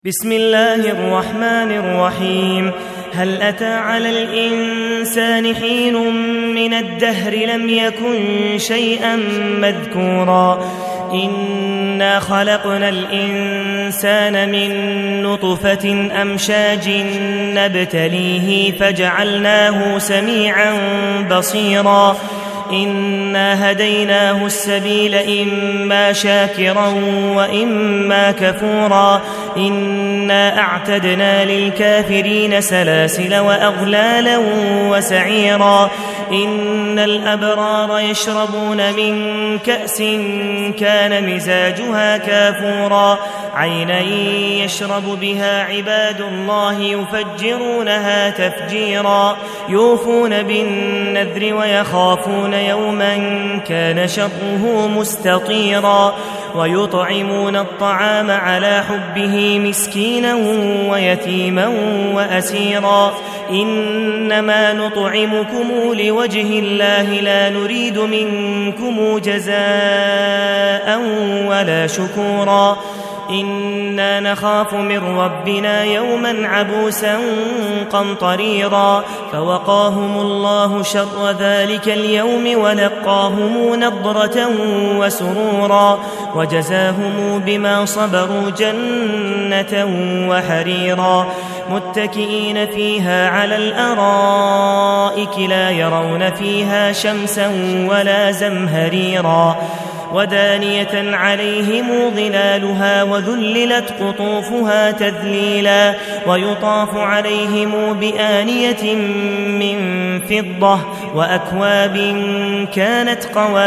بسم الله الرحمن الرحيم. هل أتى على الإنسان حين من الدهر لم يكن شيئا مذكورا إنا خلقنا الإنسان من نطفة أمشاج نبتليه فجعلناه سميعا بصيرا إنا هديناه السبيل إما شاكرا وإما كفورا إنا أعتدنا للكافرين سلاسل وأغلالا وسعيرا إن الأبرار يشربون من كأس كان مزاجها كافورا عينا يشرب بها عباد الله يفجرونها تفجيرا يوفون بالنذر ويخافون يوما كان شره مستطيرا ويطعمون الطعام على حبه مسكينا ويتيما وأسيرا إنما نطعمكم لوجه الله لا نريد منكم جزاء ولا شكورا إنا نخاف من ربنا يوما عبوسا قمطريرا فوقاهم الله شر ذلك اليوم ولقاهم نضرة وسرورا وجزاهم بما صبروا جنة وحريرا متكئين فيها على الأرائك لا يرون فيها شمسا ولا زمهريرا ودانية عليهم ظلالها وذللت قطوفها تذليلا ويطاف عليهم بآنية من فضة وأكواب كانت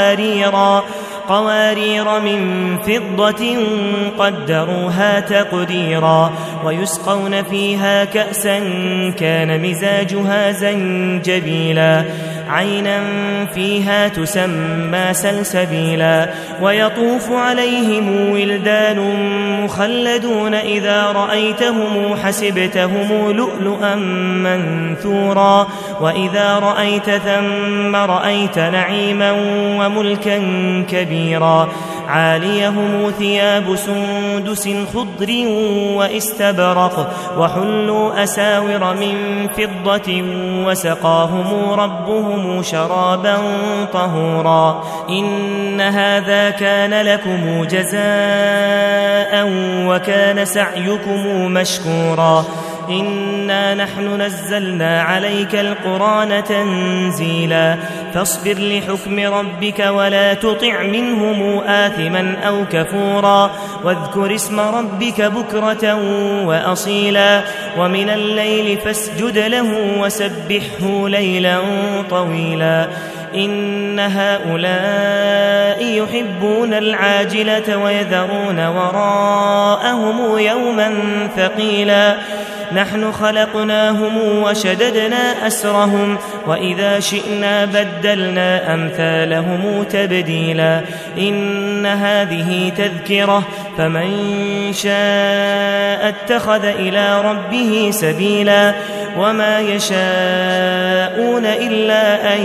قوارير من فضة قدروها تقديرا ويسقون فيها كأسا كان مزاجها زنجبيلا عينا فيها تسمى سلسبيلا ويطوف عليهم ولدان مخلدون إذا رأيتهم حسبتهم لؤلؤا منثورا وإذا رأيت ثم رأيت نعيما وملكا كبيرا عاليهم ثياب سندس خضر واستبرق وحلوا أساور من فضة وسقاهم ربهم شرابا طهورا إن هذا كان لكم جزاء وكان سعيكم مشكورا إنا نحن نزلنا عليك القرآن تنزيلا فاصبر لحكم ربك ولا تطع منهم آثما أو كفورا واذكر اسم ربك بكرة وأصيلا ومن الليل فاسجد له وسبحه ليلا طويلا إن هؤلاء يحبون العاجلة ويذرون وراءهم يوما ثقيلا نحن خلقناهم وشددنا أسرهم وإذا شئنا بدلنا أمثالهم تبديلا إن هذه تذكرة فمن شاء اتخذ إلى ربه سبيلا وما يشاءون إلا أن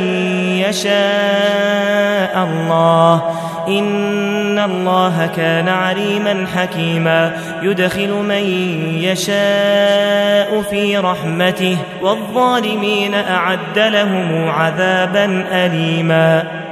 يشاء الله إن الله كان عليما حكيما يدخل من يشاء في رحمته والظالمين أعد لهم عذابا أليما.